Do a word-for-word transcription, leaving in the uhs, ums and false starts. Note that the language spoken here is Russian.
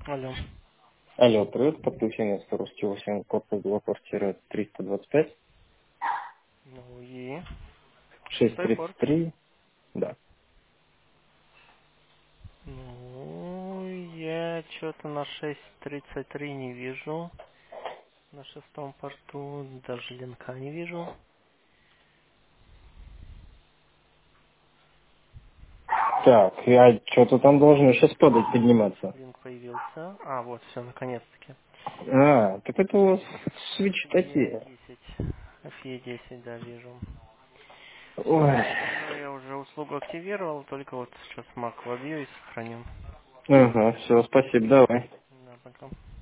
Алло. Алло, привет, подключение скорости восемь, корпус два, квартира триста двадцать пять, Ну и шесть шестой тридцать порт. три, да. Ну, я что-то на шесть тридцать три не вижу. На шестом порту даже линка не вижу. Так, а что-то там должно сейчас падать, подниматься. Линк появился. А, вот, все, наконец-таки. А, так это у вас свечи Е такие. десять. эф е десять, да, вижу. Ой. Все, я уже услугу активировал, только вот сейчас Mac вобью и сохраню. Ага, все, спасибо, давай. Да, пока.